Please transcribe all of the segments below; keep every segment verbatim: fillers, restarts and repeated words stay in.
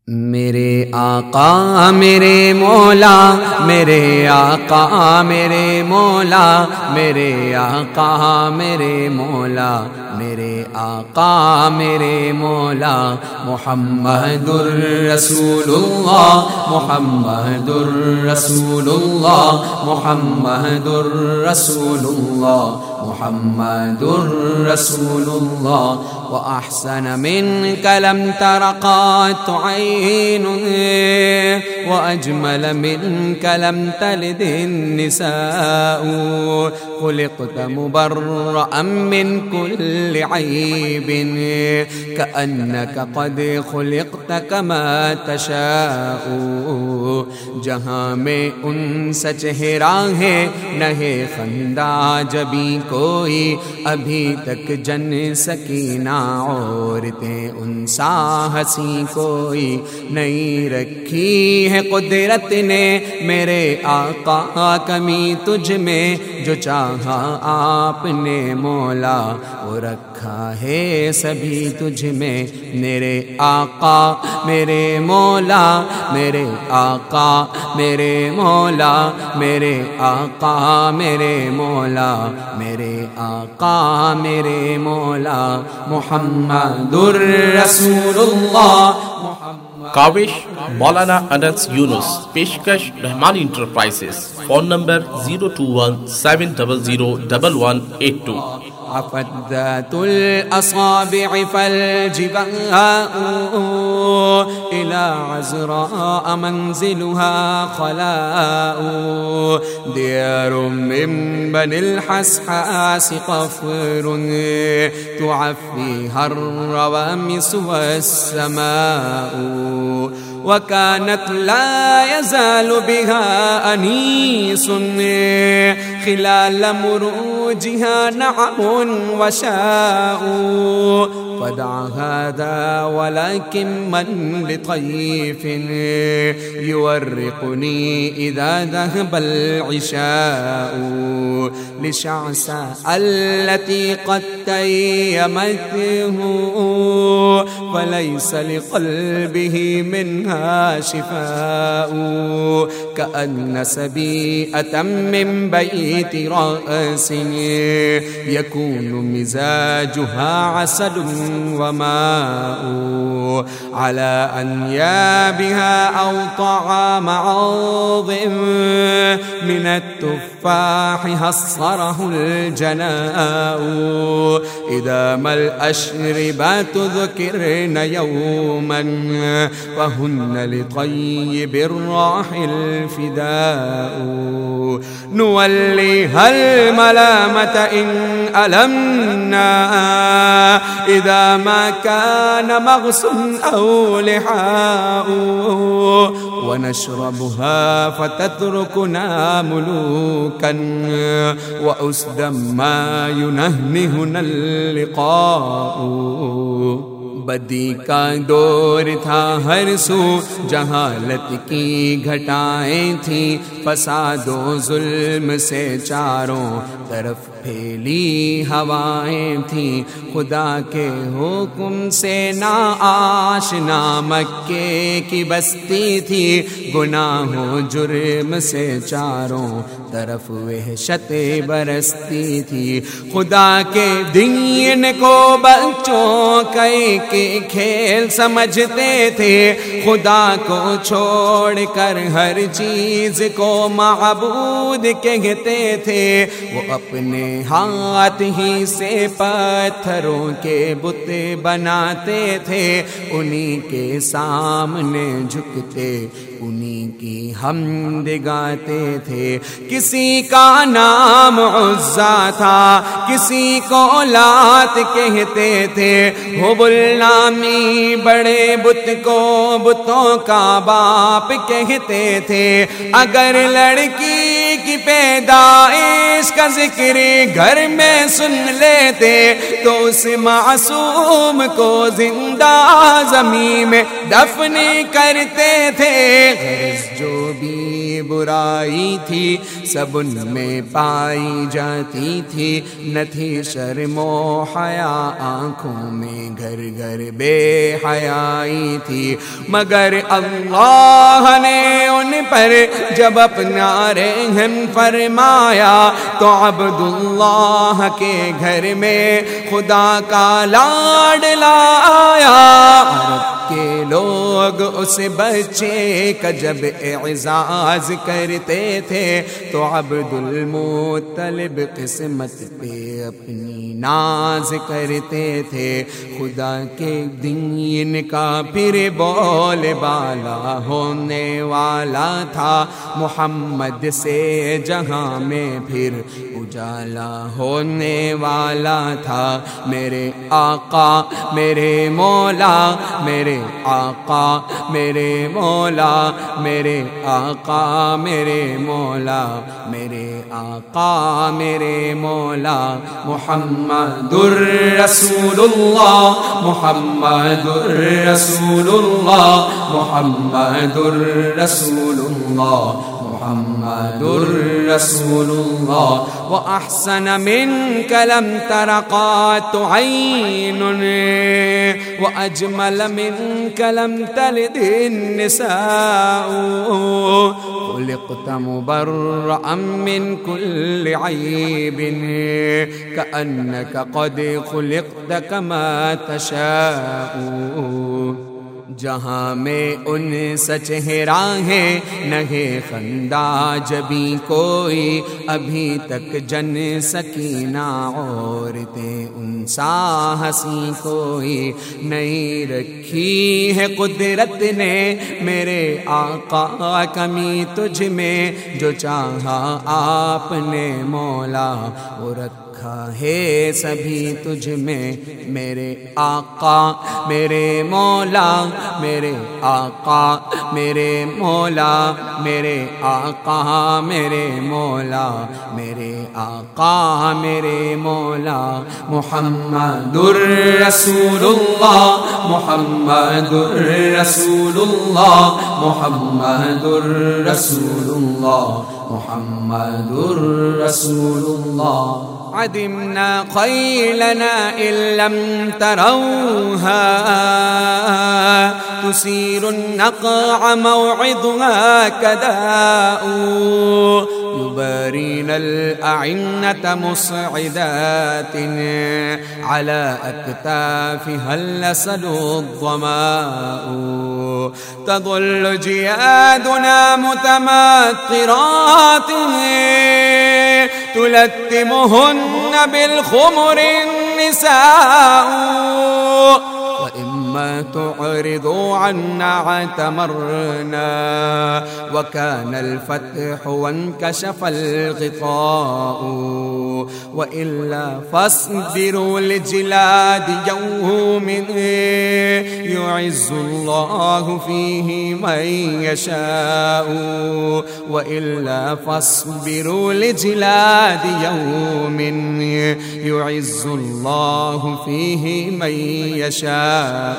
میرے آقا میرے مولا میرے آقا میرے مولا میرے آقا میرے مولا میرے آقا میرے مولا محمد الرسول اللہ محمد الرسول اللہ محمد الرسول اللہ محمد الرسول اللہ وأحسن منك لم تر قط عين وأجمل منك لم تلد النساء خلقت مبرأ من كل عيب كأنك قد خلقت كما تشاء جہاں میں ان سا چہرہ ہے نہ ہے خندہ جبھی کوئی ابھی تک جن سکینہ عورتیں ان سا ہنسی کوئی نہیں رکھی ہے قدرت نے میرے آقا کمی تجھ میں جو چاہا آپ نے مولا وہ رکھا ہے سبھی تجھ میں میرے آقا میرے مولا میرے آقا میرے مولا میرے آقا میرے مولا میرے آقا میرے مولا محمد الرسول اللہ کاوش مولانا انس یونس پیشکش Rahmani enterprises phone number zero two one seven double zero double one eight two عفت ذات الأصابع فالجباء إلى عزراء منزلها خلاء ديار من بني الحسحاس قفر تعفيها الروامس والسماء وكانت لا يزال بها أنيس خلال مروجها نعم وشاء فدع هذا ولكن من لطيف يورقني إذا ذهب العشاء لشعساء التي قد تيمته فليس لقلبه منها شفاء كأن سبيئة من بيت رأس يكون مزاجها عسل وماء على أنيابها أو طعام عوض من التفاح هصره الجناء إذا ما الأشربات ذكرن يوما فهن لطيب الراح الفداء نوليها الملامة إن ألمنا إذا ما كان مغص أو لحاء ونشربها فتتركنا ملوكا وأسدا ما ينهنهنا اللقاء بدی کا دور تھا ہر سو جہالت کی گھٹائیں تھیں فساد و ظلم سے چاروں طرف پھیلی ہوائیں تھیں خدا کے حکم سے نا آشنا مکے کی بستی تھی گناہ و جرم سے چاروں طرف وحشت برستی تھی خدا کے دین کو بچوں کئی کے کھیل سمجھتے تھے خدا کو چھوڑ کر ہر چیز کو معبود کہتے تھے وہ اپنے ہاتھ ہی سے پتھروں کے بت بناتے تھے انہی کے سامنے جھکتے انہی کی حمد گاتے تھے کسی کا نام عزا تھا کسی کو لات کہتے تھے حبل نامی بڑے بت کو بتوں کا باپ کہتے تھے اگر لڑکی کی پیدائش کا ذکر گھر میں سن لیتے تو اس معصوم کو زندہ زمین میں دفن کرتے تھے، غرض جو بھی برائی تھی سب ان میں پائی جاتی تھی، نہ تھی شرم و حیا آنکھوں میں، گھر گھر بے حیائی تھی، مگر اللہ نے ان پر جب اپنا رحم فرمایا تو عبداللہ کے گھر میں خدا کا لاڈلا آیا۔ عرب کے لوگ اس بچے کا جب اعزاز کرتے تھے تو عبد المطلب قسمت پہ اپنی ناز کرتے تھے، خدا کے دین کا پھر بول بالا ہونے والا تھا، محمد سے جہاں میں پھر اجالا ہونے والا تھا، میرے آقا میرے مولا، میرے آقا میرے مولا، میرے آقا میرے مولا، میرے آقا میرے مولا، محمد الرسول اللہ، محمد الرسول اللہ، محمد الرسول اللہ، محمد الرسول اللہ۔ وأحسن منك لم تر قط عين، وأجمل منك لم تلد النساء، خلقت مبرأ من كل عيب، كأنك قد خلقت كما تشاء۔ جہاں میں ان سچ راہیں نہے خندہ جبھی کوئی، ابھی تک جن سکینہ عورتیں ان سا ہنسی کوئی نہیں، رکھی ہے قدرت نے میرے آقا کمی تجھ میں، جو چاہا آپ نے مولا وہ رکھا ہے سبھی تجھ میں، میرے آقا میرے مولا، میرے آقا میرے مولا، میرے آقا میرے مولا، میرے آقا میرے مولا، محمد الرسول اللہ، محمد الرسول اللہ، محمد الرسول اللہ، محمد الرسول اللہ۔ عدمنا خيلنا إن لم تروها، تسير النقع موعظها كداء، يبارين الأعنة مصعدات على أكتافها اللسل الظماء، تظل جيادنا متمطرات تلتمهن بالخمر النساء، وإما تعرضوا عنا اعتمرنا، وكان الفتح وانكشف الغطاء، وإلا فاصبروا لجلاد يوم يعز الله فيه من يشاء، وإلا فاصبروا لجلاد يوم يعز الله فيه من يشاء۔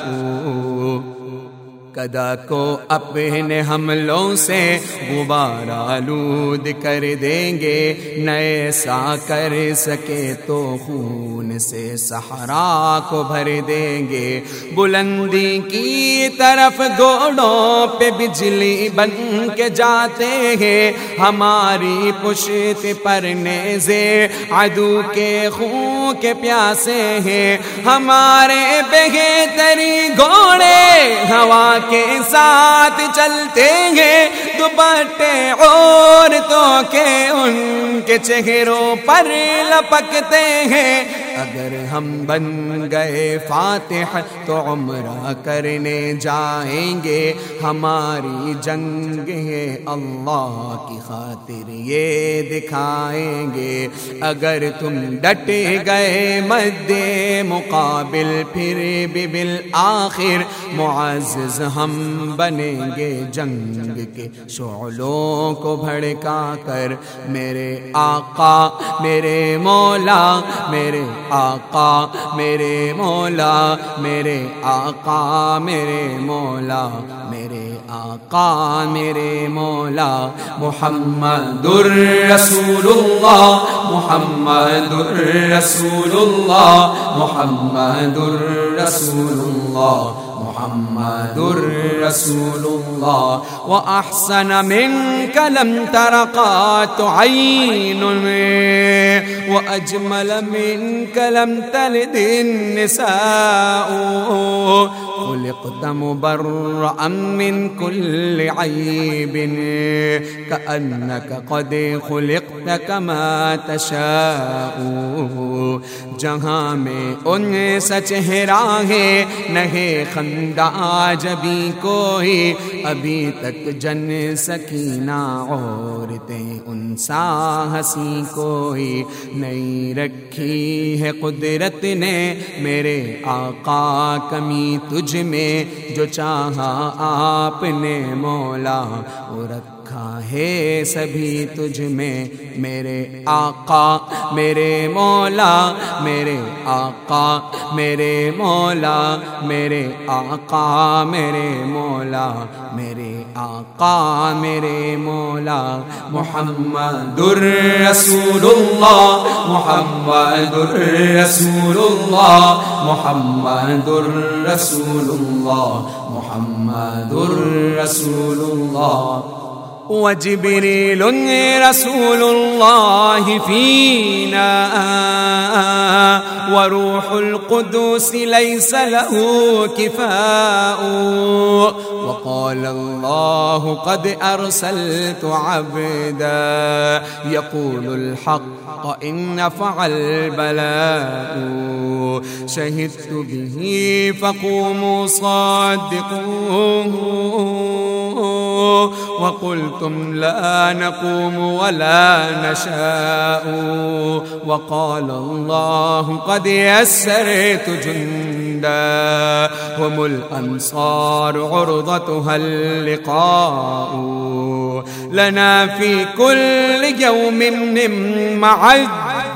کدا کو اپنے حملوں سے غبار آلود کر دیں گے، نئے سا کر سکے تو خون سے صحرا کو بھر دیں گے، بلندی کی طرف گھوڑوں پہ بجلی بن کے جاتے ہیں، ہماری پشت پر نیزے عدو کے خون کے پیاسے ہیں، ہمارے بہتری گھوڑے ہوا کے ساتھ چلتے ہیں، دوپٹے عورتوں کے ان کے چہروں پر لپکتے ہیں، اگر ہم بن گئے فاتح تو عمرہ کرنے جائیں گے، ہماری جنگ ہے اللہ کی خاطر یہ دکھائیں گے، اگر تم ڈٹ گئے مد مقابل پھر بھی بالآخر معزز ہم بنیں گے جنگ کے شعلوں کو بھڑکا کر میرے آقا میرے مولا میرے آقا میرے مولا میرے آقا میرے مولا میرے آقا میرے مولا محمد الرسول اللہ محمد الرسول اللہ محمد الرسول اللہ محمد الرسول اللہ وأحسن منك لم تر قط عين وأجمل منك لم تلد النساء خلقت مبرأ من كل عيب كأنك قد خلقت كما تشاء جہاں میں ان سا چہرہ ہے نہیں خندہ جبھی کوئی ابھی تک جن سکینہ عورتیں ان سا ہنسی کوئی نہیں رکھی ہے قدرت نے میرے آقا کمی تجھ میں جو چاہا آپ نے مولا وہ رکھا ہے سبھی تجھ میں میرے آقا میرے مولا میرے آقا میرے مولا میرے آقا میرے مولا میرے آقا میرے مولا محمد الرسول اللہ محمد الرسول اللہ محمد الرسول اللہ محمد الرسول اللہ وجبريل رسول الله فينا وروح القدس ليس له كفاء وقال الله قد أرسلت عبدا يقول الحق إن نفع البلاء شهدت به فقوموا صادقوه وقلتم لا نقوم ولا نشاء وقال الله قد يسرت جندا هم الأنصار عرضتها اللقاء لنا في كل يوم من معد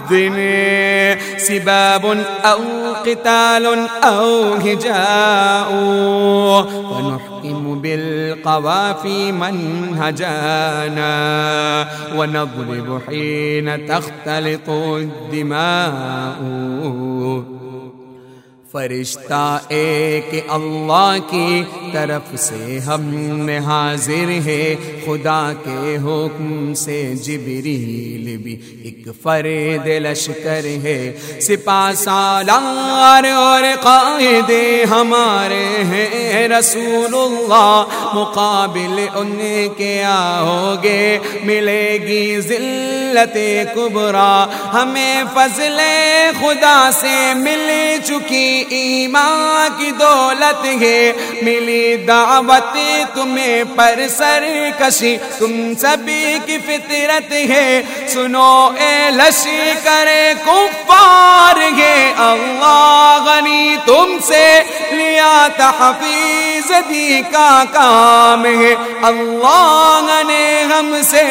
سباب أو قتال أو هجاء ونحكم بالقوافي منهجانا ونضرب حين تختلط الدماء فرشتہ ایک اللہ کی طرف سے ہم میں حاضر ہے خدا کے حکم سے جبریل بھی ایک فرد لشکر ہے سپاہ سالار اور قائد ہمارے ہیں رسول اللہ مقابل ان کے آؤ گے ملے گی ذلت کبریٰ ہمیں فضل خدا سے مل چکی ایمان کی دولت ہے ملی دعوت تمہیں پر سرکشی تم سبھی کی فطرت ہے سنو اے لشکر کفار ہے اللہ غنی تم سے لیا تحفیظ دی کا کام ہے اللہ نے ہم سے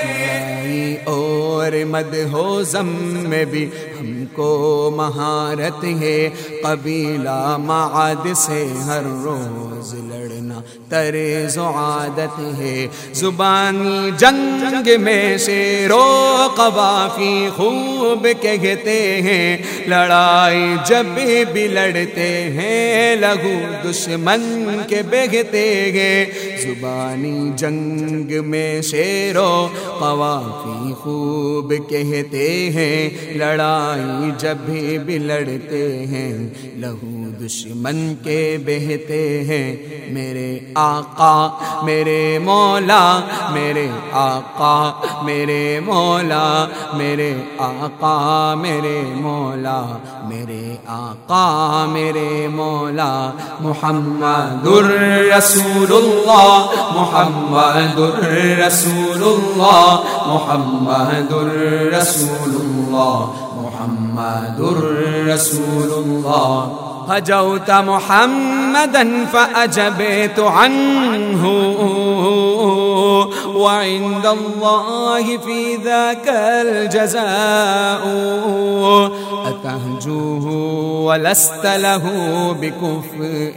اور مدح ذم میں بھی ہم کو مہارت ہے قبیلہ معاد سے ہر روز لڑنا طرز و عادت ہے زبانی جنگ میں شیر و قوافی خوب کہتے ہیں لڑائی جب بھی لڑتے ہیں لہو دشمن کے بہتے ہیں زبانی جنگ میں شیر و قوافی خوب کہتے ہیں لڑائی جب بھی لڑتے ہیں لہو دشمن کے بہتے ہیں میرے آقا میرے مولا میرے آقا میرے مولا میرے آقا میرے مولا میرے آقا میرے مولا محمد الرسول اللہ محمد الرسول اللہ محمد الرسول اللہ محمد الرسول اللہ هجوت محمدا فأجبت عنه وعند الله في ذاك الجزاء أتهجوه ولست له بكفء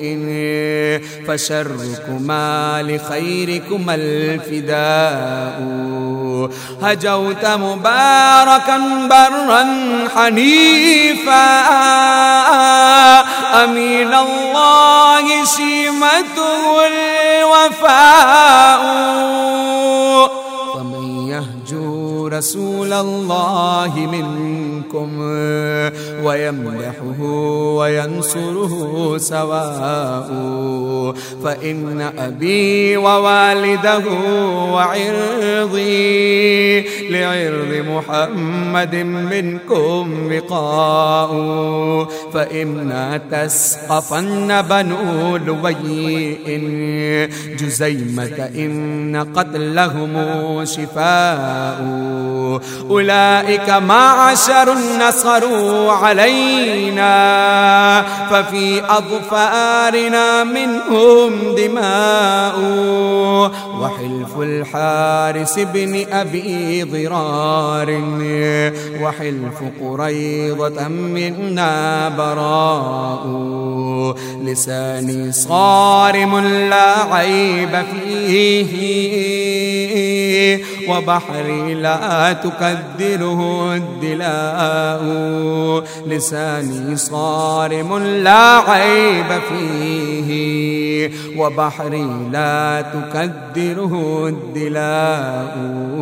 فشركما لخيركما الفداء هجوت مباركا برا حنيفا أمين الله شيمته الوفاء فمن يهجو رسول الله منكم ويمدحه وينصره سواء فإن أبي ووالده وعرضي لعرض محمد منكم وقاء فإن تسقفن بنو لبي جزيمة إن قتلهم شفاء أولئك معشر نصروا علينا ففي أظفارنا منهم دماء وحلف الحارس بن أبي ضرار وحلف قريضة منا براء لساني صارم لا عيب فيه وبحري لا تكدره الدلاء لساني صارم لا عيب فيه وبحري لا تكدره الدلاء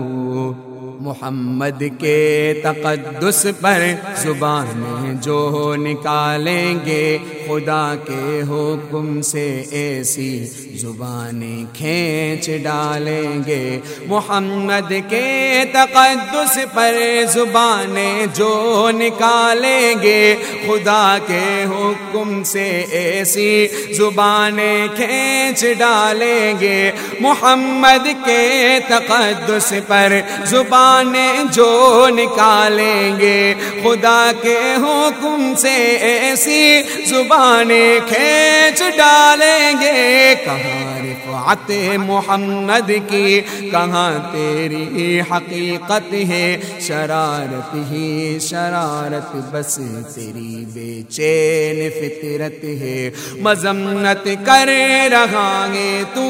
محمد کے تقدس پر زبانیں جو نکالیں گے خدا کے حکم سے ایسی زبانیں کھینچ ڈالیں گے محمد کے تقدس پر زبانیں جو نکالیں گے خدا کے حکم سے ایسی زبانیں کھینچ ڈالیں گے محمد کے تقدس پر زبان جو نکالیں گے خدا کے حکم سے ایسی زبانیں کھینچ ڈالیں گے کہاں رفعت محمد کی کہاں تیری حقیقت ہے شرارت ہی شرارت بس تیری بے چین فطرت ہے مذمت کر رہا ہے تو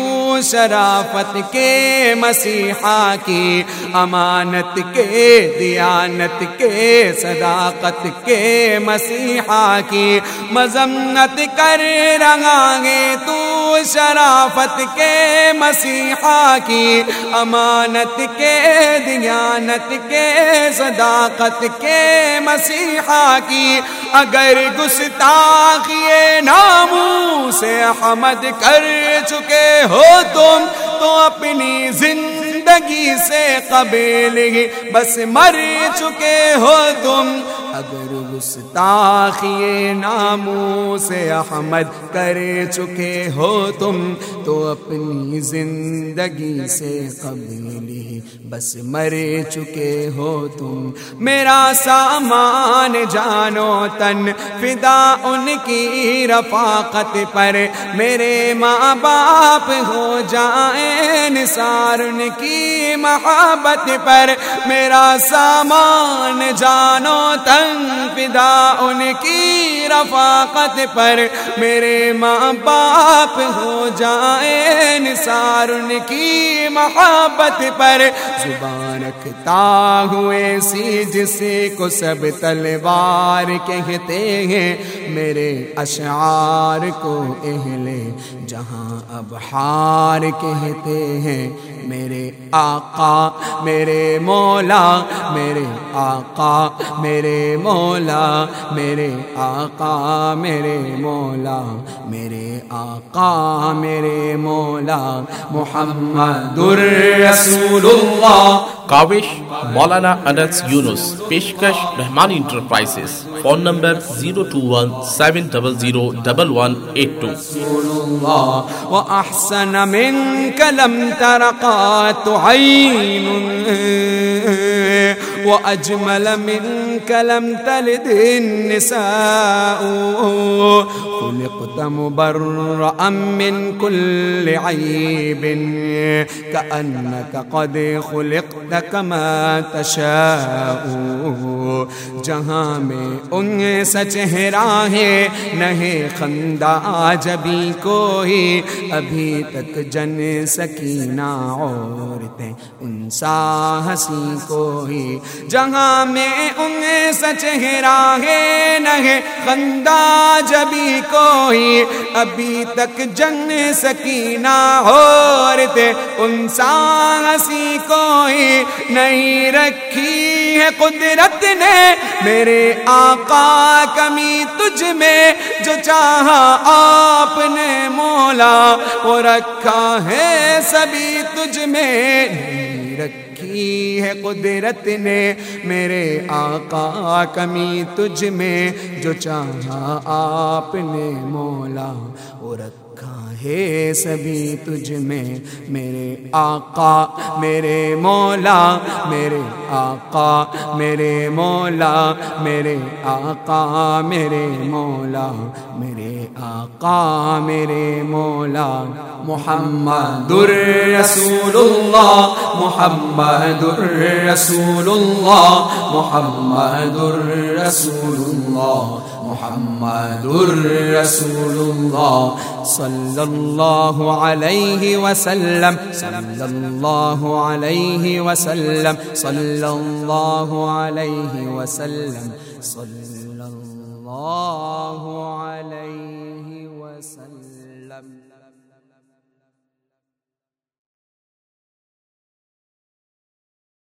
شرافت کے مسیحا کی امانت کے دیانت کے صداقت کے مسیحا کی مذمت کر رہا ہے تو شرافت کے مسیحا کی امانت کے دیانت کے صداقت کے مسیحا کی اگر گستاخی ناموس احمد کر چکے ہو تم تو اپنی زندگی سے قبل ہی بس مر چکے ہو تم اگر گستاخی ناموس احمد کر چکے ہو تم تو اپنی زندگی سے قبل ہی بس مر چکے ہو تم میرا سامان جانو تن فدا ان کی رفاقت پر میرے ماں باپ ہو جائیں نثار ان کی محبت پر میرا سامان جانو تن فدا ان کی رفاقت پر میرے ماں باپ ہو جائیں نثار ان کی محبت پر زبان رکھتا ہوئے سی جسے کو سب تلوار کہتے ہیں میرے اشعار کو اہل جہاں ابحار کہتے ہیں میرے آقا میرے مولا میرے آقا میرے مولا میرے آقا میرے مولا میرے آقا میرے مولا محمد الرسول اللہ کاوش مولانا انس یونس پیشکش Rahmani enterprises phone number zero two one seven double zero double one eight two وأحسن منك لم تر قط عين وأجمل منك لم تلد النساء خلقت مبرأ من كل عيب كأنك قد خلقت كما تشاء جہاں میں ان سا چہرہ ہے نہیں خندہ جبی کوئی ابھی تک جن سکینہ عورتیں ان سا ہنسی کوئی جہاں میں ان سا چہرہ ہے نہیں خندہ جبی کوئی ابھی تک جن سکینہ عورتیں ان سا ہنسی کوئی نہیں رکھی ہے قدرت نے میرے آقا کمی تجھ میں جو چاہا آپ نے مولا وہ رکھا ہے سبھی تجھ میں نہیں رکھی ہے قدرت نے میرے آقا کمی تجھ میں جو چاہا آپ نے مولا وہ رکھا ہے سبھی تجھ میں میرے آقا میرے مولا میرے آقا میرے مولا میرے آقا میرے مولا میرے آقا میرے مولا محمد رسول اللہ محمد رسول اللہ محمد رسول اللہ محمد رسول اللہ صلی اللہ علیہ وسلم صلی اللہ علیہ وسلم صلی اللہ علیہ وسلم صلی اللہ علیہ وسلم